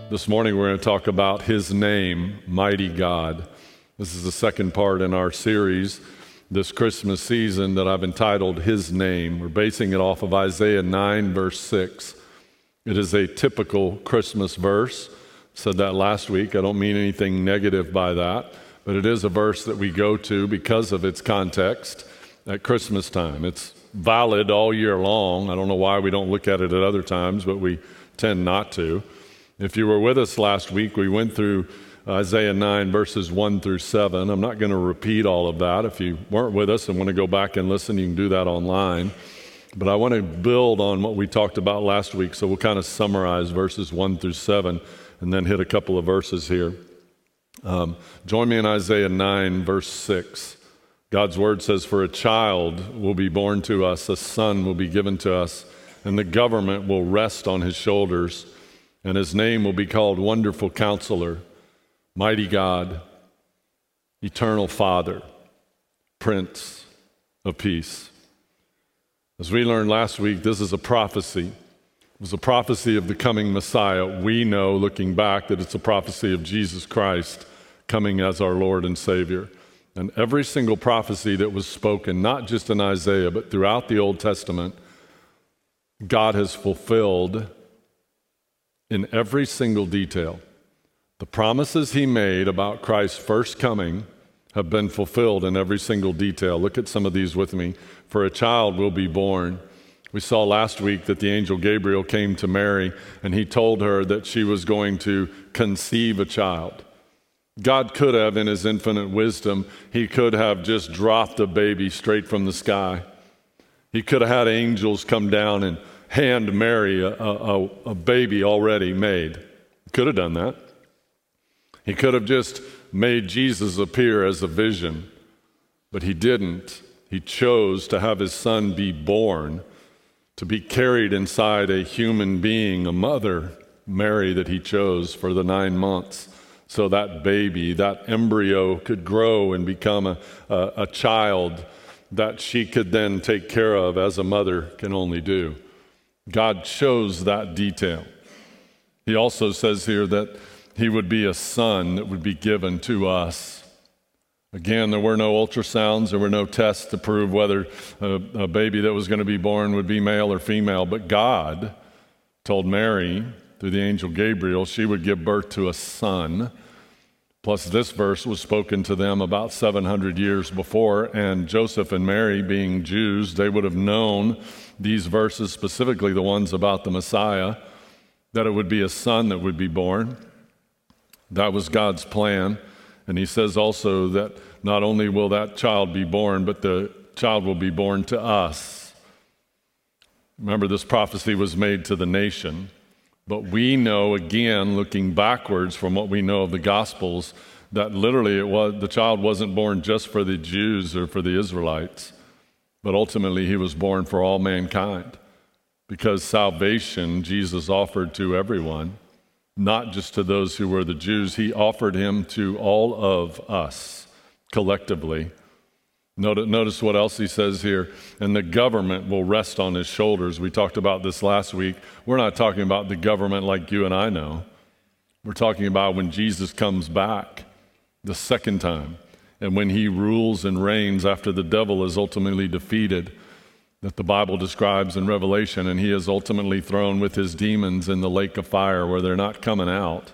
This morning we're going to talk about His name, Mighty God. This is the second part in our series this Christmas season that I've entitled His Name. We're basing it off of Isaiah 9, verse 6. It is a typical Christmas verse. I said that last week. I don't mean anything negative by that, but it is a verse that we go to because of its context at Christmas time. It's valid all year long. I don't know why we don't look at it at other times, but we tend not to. If you were with us last week, we went through Isaiah 9, verses 1 through 7. I'm not going to repeat all of that. If you weren't with us and want to go back and listen, you can do that online. But I want to build on what we talked about last week, so we'll kind of summarize verses 1 through 7 and then hit a couple of verses here. Join me in Isaiah 9, verse 6. God's word says, "For a child will be born to us, a son will be given to us, and the government will rest on his shoulders. And his name will be called Wonderful Counselor, Mighty God, Eternal Father, Prince of Peace." As we learned last week, this is a prophecy. It was a prophecy of the coming Messiah. We know, looking back, that it's a prophecy of Jesus Christ coming as our Lord and Savior. And every single prophecy that was spoken, not just in Isaiah, but throughout the Old Testament, God has fulfilled in every single detail. The promises He made about Christ's first coming have been fulfilled in every single detail. Look at some of these with me. For a child will be born. We saw last week that the angel Gabriel came to Mary and he told her that she was going to conceive a child. God could have, in His infinite wisdom, He could have just dropped a baby straight from the sky. He could have had angels come down and hand Mary a baby already made. He could have done that. He could have just made Jesus appear as a vision, but He didn't. He chose to have His Son be born, to be carried inside a human being, a mother, Mary, that He chose for the 9 months, so that baby, that embryo could grow and become a child that she could then take care of as a mother can only do. God chose that detail. He also says here that He would be a son that would be given to us. Again, there were no ultrasounds, there were no tests to prove whether a baby that was going to be born would be male or female, but God told Mary through the angel Gabriel she would give birth to a son. Plus, this verse was spoken to them about 700 years before, and Joseph and Mary, being Jews, they would have known these verses, specifically the ones about the Messiah, that it would be a son that would be born. That was God's plan. And He says also that not only will that child be born, but the child will be born to us. Remember, this prophecy was made to the nation. But we know, again, looking backwards from what we know of the Gospels, that literally the child wasn't born just for the Jews or for the Israelites, but ultimately He was born for all mankind, because salvation Jesus offered to everyone, not just to those who were the Jews. He offered Him to all of us collectively. Notice what else He says here. And the government will rest on His shoulders. We talked about this last week. We're not talking about the government like you and I know. We're talking about when Jesus comes back the second time, and when He rules and reigns after the devil is ultimately defeated, that the Bible describes in Revelation, and He is ultimately thrown with His demons in the lake of fire where they're not coming out.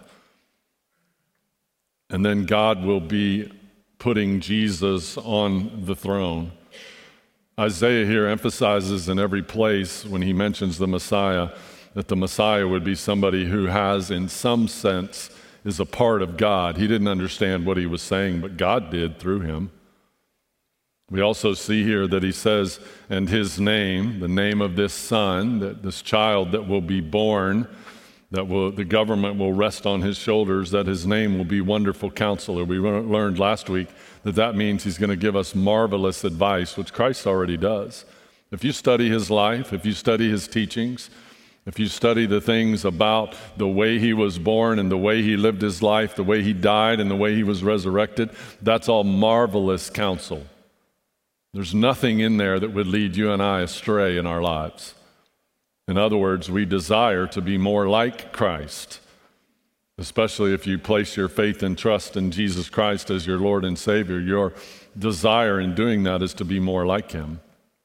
And then God will be putting Jesus on the throne. Isaiah here emphasizes in every place when he mentions the Messiah that the Messiah would be somebody who has, in some sense, is a part of God. He didn't understand what he was saying, but God did through him. We also see here that he says, and His name, the name of this son, that this child that will be born, the government will rest on His shoulders, that His name will be Wonderful Counselor. We learned last week that means He's going to give us marvelous advice, which Christ already does. If you study His life, if you study His teachings, if you study the things about the way He was born and the way He lived His life, the way He died and the way He was resurrected, that's all marvelous counsel. There's nothing in there that would lead you and I astray in our lives. In other words, we desire to be more like Christ. especially if you place your faith and trust in Jesus Christ as your Lord and Savior. Your desire in doing that is to be more like him.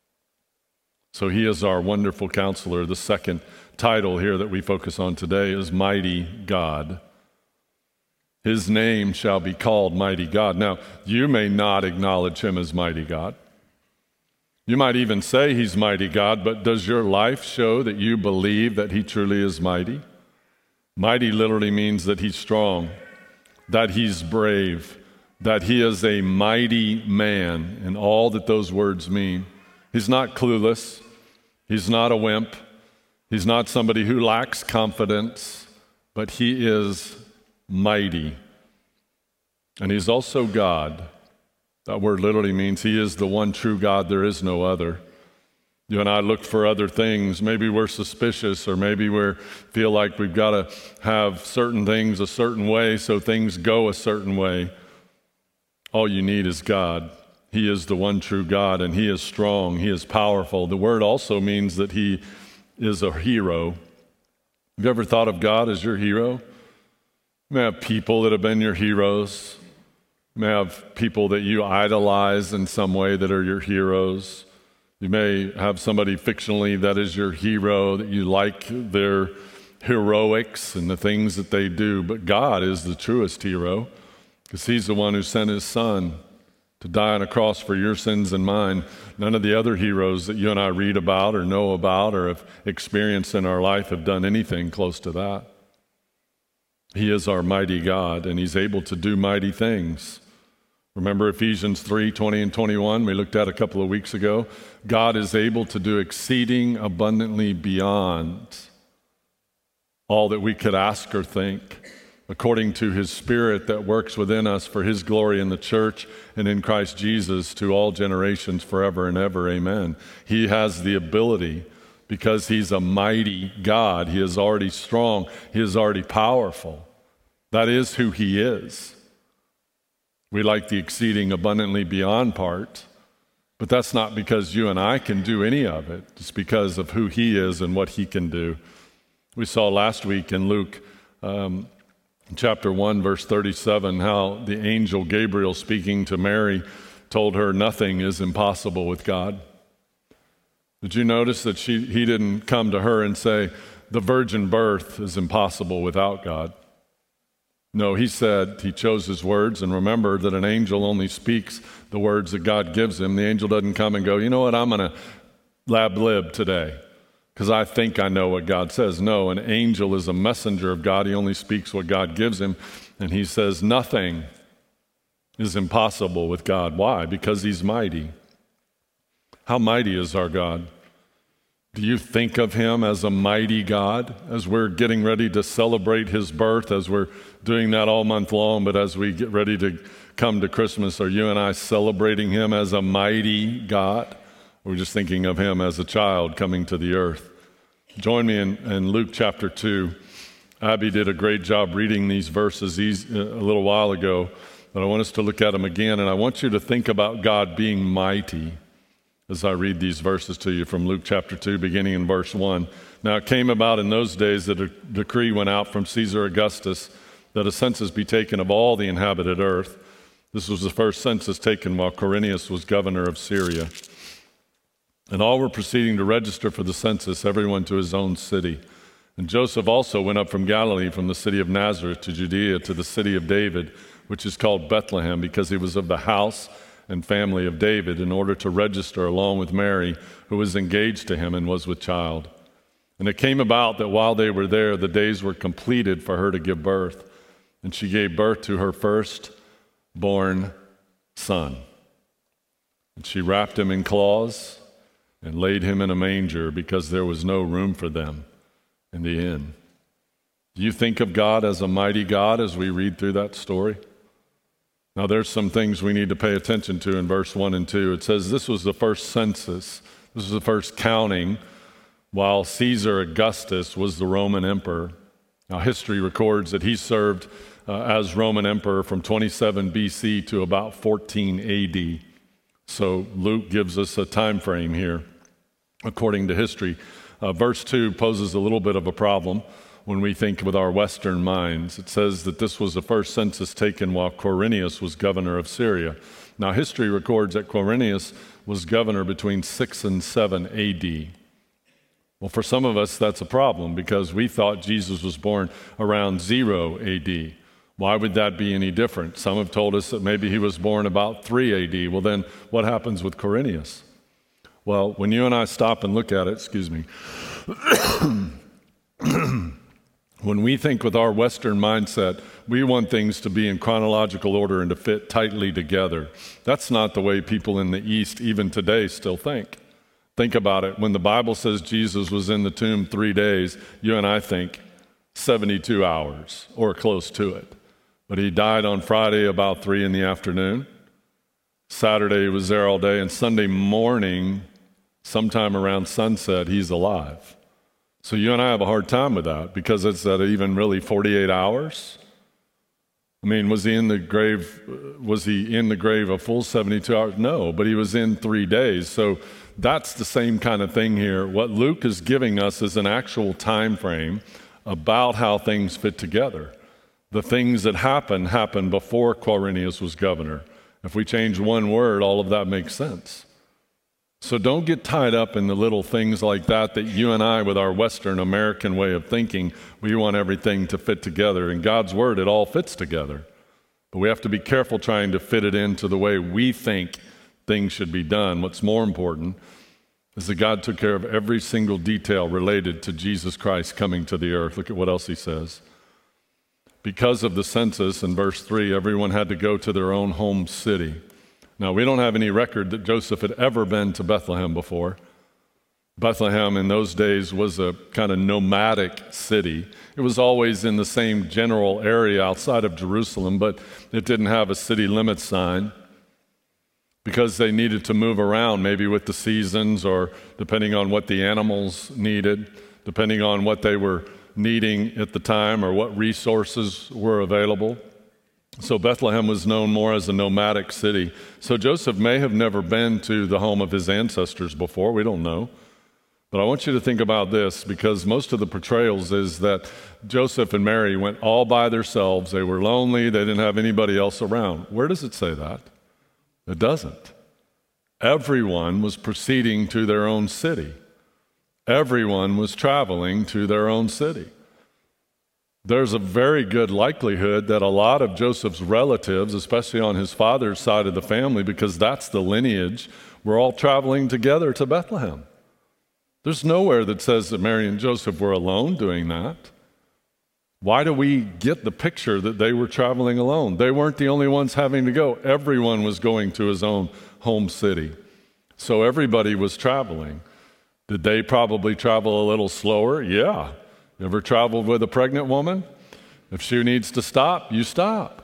So he is our wonderful counselor. The second title here that we focus on today is Mighty God. His name shall be called Mighty God. Now, you may not acknowledge him as Mighty God. You might even say he's Mighty God, but does your life show that you believe that he truly is mighty? Mighty literally means that he's strong, that he's brave, that he is a mighty man in all that those words mean. He's not clueless. He's not a wimp. He's not somebody who lacks confidence, but he is mighty. And he's also God. That word literally means he is the one true God. There is no other. You and I look for other things. Maybe we're suspicious, or maybe we feel like we've got to have certain things a certain way so things go a certain way. All you need is God. He is the one true God, and he is strong. He is powerful. The word also means that he is a hero. Have you ever thought of God as your hero? You may have people that have been your heroes. You may have people that you idolize in some way that are your heroes. You may have somebody fictionally that is your hero, that you like their heroics and the things that they do. But God is the truest hero, because he's the one who sent his son to die on a cross for your sins and mine. None of the other heroes that you and I read about or know about or have experienced in our life have done anything close to that. He is our mighty God, and he's able to do mighty things. Remember Ephesians 3:20 and 21 we looked at a couple of weeks ago? God is able to do exceeding abundantly beyond all that we could ask or think, according to his Spirit that works within us for his glory in the church and in Christ Jesus to all generations forever and ever. Amen. He has the ability, because he's a mighty God. He is already strong. He is already powerful. That is who he is. We like the exceeding abundantly beyond part, but that's not because you and I can do any of it. It's because of who he is and what he can do. We saw last week in Luke chapter 1, verse 37, how the angel Gabriel, speaking to Mary, told her nothing is impossible with God. Did you notice that he didn't come to her and say, the virgin birth is impossible without God? No, he said, he chose his words, and remember that an angel only speaks the words that God gives him. The angel doesn't come and go, you know what, I'm going to lib today because I think I know what God says. No, an angel is a messenger of God. He only speaks what God gives him, and he says nothing is impossible with God. Why? Because he's mighty. How mighty is our God? Do you think of him as a mighty God? As we're getting ready to celebrate his birth, as we're doing that all month long, but as we get ready to come to Christmas, are you and I celebrating him as a mighty God? Or just thinking of him as a child coming to the earth? Join me in Luke chapter 2. Abby did a great job reading these verses a little while ago, but I want us to look at them again, and I want you to think about God being mighty as I read these verses to you from Luke chapter 2, beginning in verse 1. Now it came about in those days that a decree went out from Caesar Augustus that a census be taken of all the inhabited earth. This was the first census taken while Quirinius was governor of Syria. And all were proceeding to register for the census, everyone to his own city. And Joseph also went up from Galilee, from the city of Nazareth to Judea, to the city of David, which is called Bethlehem, because he was of the house and family of David, in order to register along with Mary, who was engaged to him and was with child. And it came about that while they were there, the days were completed for her to give birth. And she gave birth to her firstborn son. And she wrapped him in cloths and laid him in a manger, because there was no room for them in the inn. Do you think of God as a mighty God as we read through that story? Now, there's some things we need to pay attention to in verse 1 and 2. It says this was the first census. This was the first counting while Caesar Augustus was the Roman emperor. Now, history records that he served as Roman emperor from 27 BC to about 14 AD. So Luke gives us a time frame here according to history. Verse 2 poses a little bit of a problem. when we think with our Western minds. It says that this was the first census taken while Quirinius was governor of Syria. Now, history records that Quirinius was governor between 6 and 7 AD. Well, for some of us, that's a problem because we thought Jesus was born around 0 AD. Why would that be any different? Some have told us that maybe he was born about 3 AD. Well, then what happens with Quirinius? Well, when you and I stop and look at it, when we think with our Western mindset, we want things to be in chronological order and to fit tightly together. That's not the way people in the East, even today, still think. Think about it. When the Bible says Jesus was in the tomb 3 days, you and I think 72 hours or close to it. But he died on Friday about 3 in the afternoon. Saturday he was there all day, and Sunday morning, sometime around sunset, he's alive. So you and I have a hard time with that because it's at even really 48 hours. I mean, was he in the grave a full 72 hours? No, but he was in 3 days. So that's the same kind of thing here. What Luke is giving us is an actual time frame about how things fit together. The things that happened before Quirinius was governor. If we change one word, all of that makes sense. So don't get tied up in the little things like that you and I, with our Western American way of thinking, we want everything to fit together. In God's Word, it all fits together. But we have to be careful trying to fit it into the way we think things should be done. What's more important is that God took care of every single detail related to Jesus Christ coming to the earth. Look at what else he says. Because of the census, in verse 3, everyone had to go to their own home city. Now, we don't have any record that Joseph had ever been to Bethlehem before. Bethlehem in those days was a kind of nomadic city. It was always in the same general area outside of Jerusalem, but it didn't have a city limit sign because they needed to move around, maybe with the seasons or depending on what the animals needed, depending on what they were needing at the time or what resources were available. So Bethlehem was known more as a nomadic city. So Joseph may have never been to the home of his ancestors before. We don't know. But I want you to think about this because most of the portrayals is that Joseph and Mary went all by themselves. They were lonely. They didn't have anybody else around. Where does it say that? It doesn't. Everyone was proceeding to their own city. Everyone was traveling to their own city. There's a very good likelihood that a lot of Joseph's relatives, especially on his father's side of the family, because that's the lineage, were all traveling together to Bethlehem. There's nowhere that says that Mary and Joseph were alone doing that. Why do we get the picture that they were traveling alone? They weren't the only ones having to go. Everyone was going to his own home city. So everybody was traveling. Did they probably travel a little slower? Yeah. You ever traveled with a pregnant woman? If she needs to stop, you stop.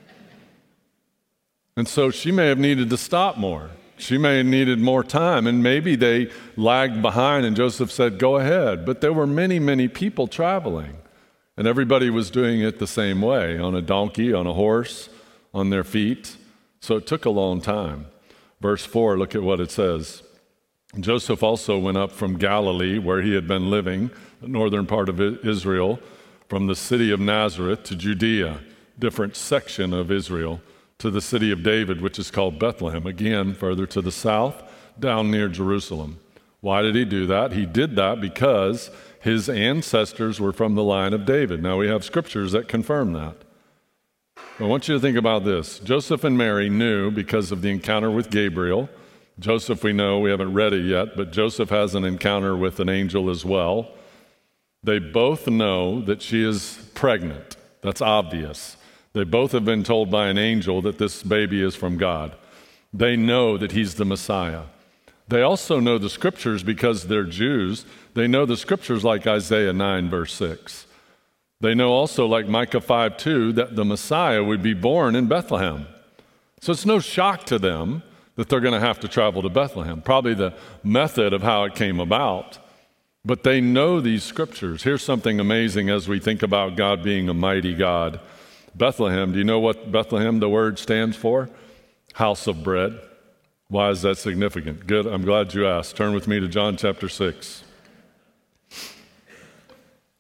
And so she may have needed to stop more. She may have needed more time, and maybe they lagged behind, and Joseph said, go ahead. But there were many, many people traveling, and everybody was doing it the same way, on a donkey, on a horse, on their feet. So it took a long time. Verse 4, look at what it says. Joseph also went up from Galilee, where he had been living, the northern part of Israel, from the city of Nazareth to Judea, different section of Israel, to the city of David, which is called Bethlehem, again, further to the south, down near Jerusalem. Why did he do that? He did that because his ancestors were from the line of David. Now, we have scriptures that confirm that. I want you to think about this. Joseph and Mary knew, because of the encounter with Gabriel, Joseph, we know, we haven't read it yet, but Joseph has an encounter with an angel as well. They both know that she is pregnant. That's obvious. They both have been told by an angel that this baby is from God. They know that he's the Messiah. They also know the scriptures because they're Jews. They know the scriptures like Isaiah 9, verse 6. They know also, like Micah 5:2, that the Messiah would be born in Bethlehem. So it's no shock to them that they're going to have to travel to Bethlehem, probably the method of how it came about. But they know these scriptures. Here's something amazing as we think about God being a mighty God. Bethlehem, do you know what Bethlehem, the word, stands for? House of bread. Why is that significant? Good, I'm glad you asked. Turn with me to John chapter 6.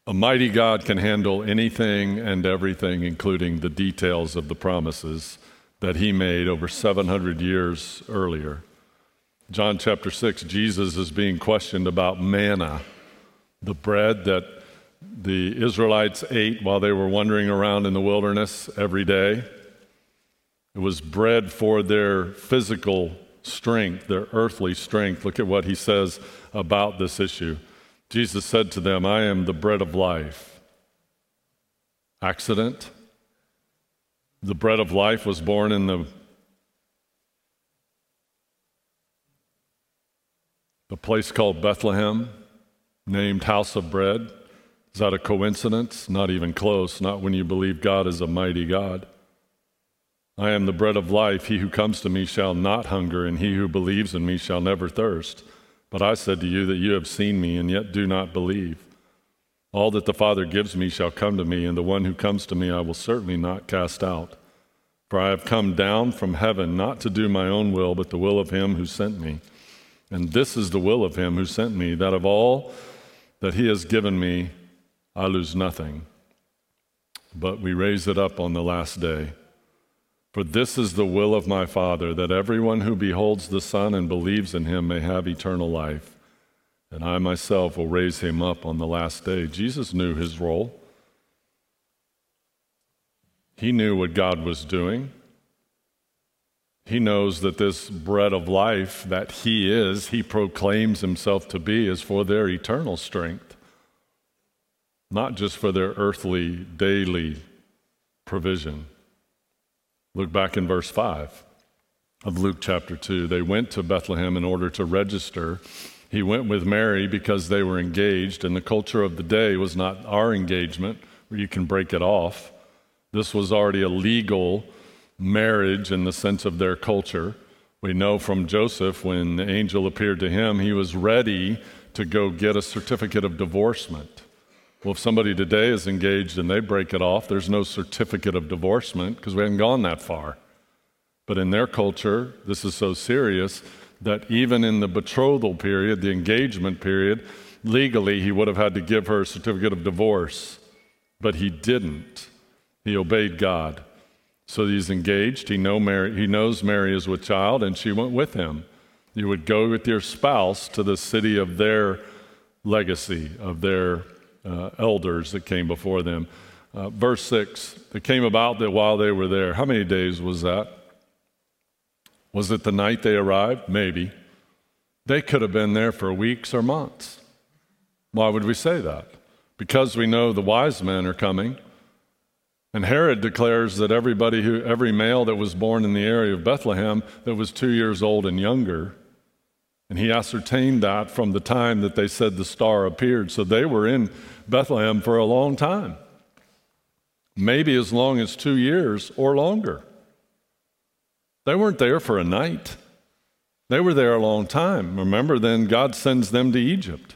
A mighty God can handle anything and everything, including the details of the promises that he made over 700 years earlier. John chapter 6, Jesus is being questioned about manna, the bread that the Israelites ate while they were wandering around in the wilderness every day. It was bread for their physical strength, their earthly strength. Look at what he says about this issue. Jesus said to them, I am the bread of life. Accident? The bread of life was born in the place called Bethlehem, named House of Bread. Is that a coincidence? Not even close, not when you believe God is a mighty God. I am the bread of life. He who comes to me shall not hunger, and he who believes in me shall never thirst. But I said to you that you have seen me, and yet do not believe. All that the Father gives me shall come to me, and the one who comes to me I will certainly not cast out. For I have come down from heaven not to do my own will, but the will of him who sent me. And this is the will of him who sent me, that of all that he has given me, I lose nothing, but we raise it up on the last day. For this is the will of my Father, that everyone who beholds the Son and believes in him may have eternal life, and I myself will raise him up on the last day. Jesus knew his role. He knew what God was doing. He knows that this bread of life that he proclaims himself to be, is for their eternal strength, not just for their earthly, daily provision. Look back in verse 5 of Luke chapter 2. They went to Bethlehem in order to register. He went with Mary because they were engaged, and the culture of the day was not our engagement, where you can break it off. This was already a legal marriage in the sense of their culture. We know from Joseph, when the angel appeared to him, he was ready to go get a certificate of divorcement. Well, if somebody today is engaged and they break it off, there's no certificate of divorcement because we haven't gone that far. But in their culture, this is so serious that even in the betrothal period, the engagement period, legally he would have had to give her a certificate of divorce. But he didn't. He obeyed God. So he's engaged. He knows Mary is with child, and she went with him. You would go with your spouse to the city of their legacy, of their elders that came before them. Verse 6, it came about that while they were there, how many days was that? Was it the night they arrived? Maybe. They could have been there for weeks or months. Why would we say that? Because we know the wise men are coming. And Herod declares that every male that was born in the area of Bethlehem that was 2 years old and younger, and he ascertained that from the time that they said the star appeared. So they were in Bethlehem for a long time, maybe as long as 2 years or longer. They weren't there for a night. They were there a long time. Remember, then God sends them to Egypt.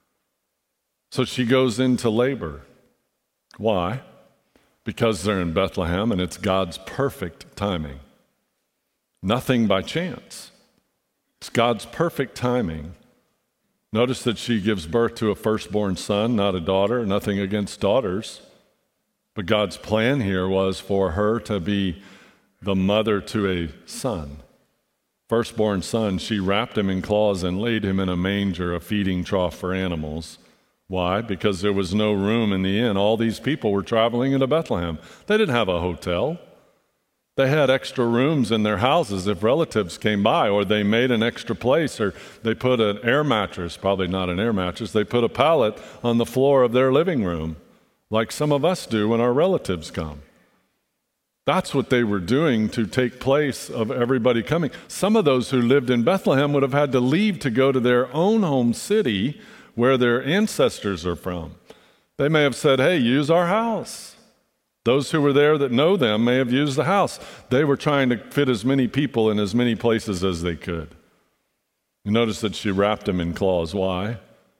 So she goes into labor. Why? Because they're in Bethlehem, and it's God's perfect timing. Nothing by chance. It's God's perfect timing. Notice that she gives birth to a firstborn son, not a daughter. Nothing against daughters. But God's plan here was for her to be the mother to a son. Firstborn son, she wrapped him in cloths and laid him in a manger, a feeding trough for animals. Why? Because there was no room in the inn. All these people were traveling into Bethlehem. They didn't have a hotel. They had extra rooms in their houses if relatives came by, or they made an extra place, or they put an air mattress, probably not an air mattress, they put a pallet on the floor of their living room, like some of us do when our relatives come. That's what they were doing to take place of everybody coming. Some of those who lived in Bethlehem would have had to leave to go to their own home city where their ancestors are from. They may have said, hey, use our house. Those who were there that know them may have used the house. They were trying to fit as many people in as many places as they could. You notice that she wrapped him in cloths. Why?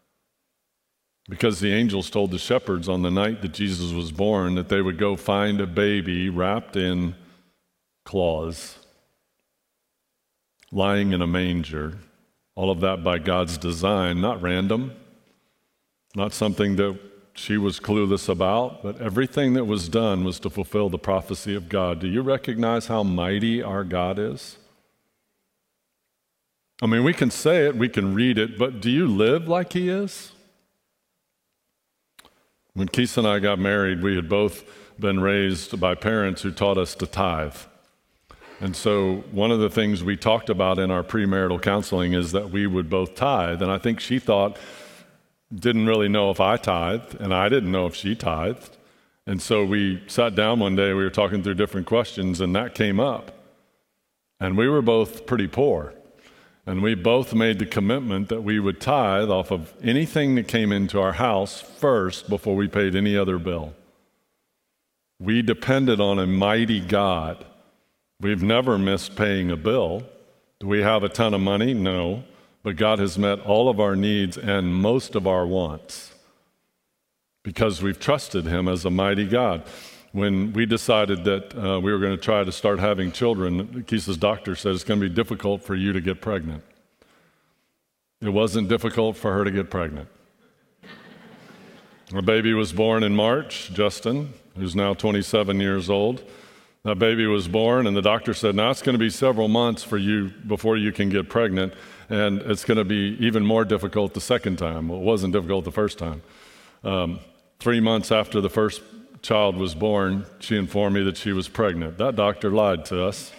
Because the angels told the shepherds on the night that Jesus was born that they would go find a baby wrapped in cloths, lying in a manger. All of that by God's design, not random, not something that she was clueless about, but everything that was done was to fulfill the prophecy of God. Do you recognize how mighty our God is? I mean, we can say it, we can read it, but do you live like He is? When Keith and I got married, we had both been raised by parents who taught us to tithe. And so one of the things we talked about in our premarital counseling is that we would both tithe. And I think she didn't really know if I tithed, and I didn't know if she tithed. And so we sat down one day, we were talking through different questions, and that came up. And we were both pretty poor. And we both made the commitment that we would tithe off of anything that came into our house first before we paid any other bill. We depended on a mighty God. We've never missed paying a bill. Do we have a ton of money? No. But God has met all of our needs and most of our wants because we've trusted Him as a mighty God. When we decided that we were going to try to start having children, Keith's doctor said it's going to be difficult for you to get pregnant. It wasn't difficult for her to get pregnant. Our baby was born in March, Justin, who's now 27 years old. That baby was born, and the doctor said, now it's going to be several months for you before you can get pregnant, and it's going to be even more difficult the second time. Well, it wasn't difficult the first time. 3 months after the first child was born, she informed me that she was pregnant. That doctor lied to us.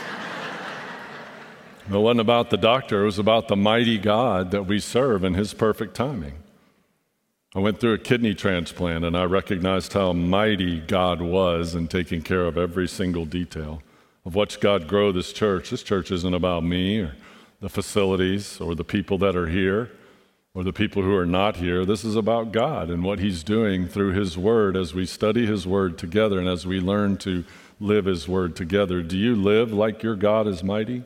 It wasn't about the doctor, it was about the mighty God that we serve and His perfect timing. I went through a kidney transplant, and I recognized how mighty God was in taking care of every single detail. I've watched God grow this church. This church isn't about me or the facilities or the people that are here or the people who are not here. This is about God and what He's doing through His Word as we study His Word together and as we learn to live His Word together. Do you live like your God is mighty?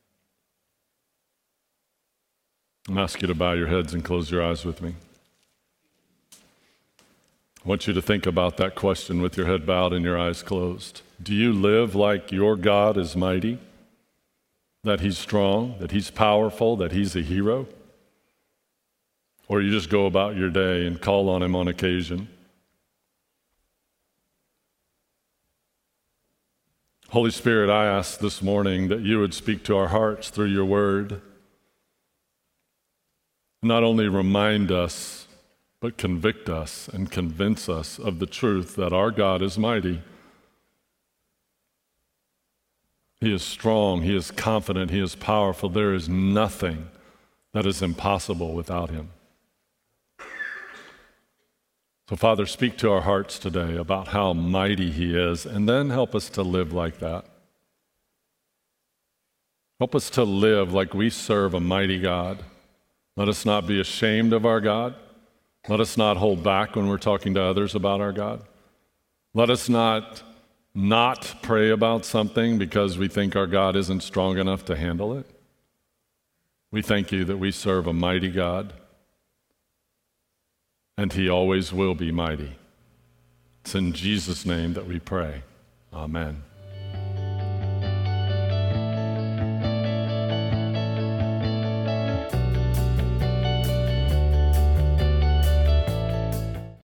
I'm asking you to bow your heads and close your eyes with me. I want you to think about that question with your head bowed and your eyes closed. Do you live like your God is mighty? That He's strong, that He's powerful, that He's a hero? Or you just go about your day and call on Him on occasion? Holy Spirit, I ask this morning that you would speak to our hearts through your word. Not only remind us, but convict us and convince us of the truth that our God is mighty. He is strong, He is confident, He is powerful. There is nothing that is impossible without Him. So, Father, speak to our hearts today about how mighty He is, and then help us to live like that. Help us to live like we serve a mighty God. Let us not be ashamed of our God. Let us not hold back when we're talking to others about our God. Let us not pray about something because we think our God isn't strong enough to handle it. We thank you that we serve a mighty God, and He always will be mighty. It's in Jesus' name that we pray. Amen.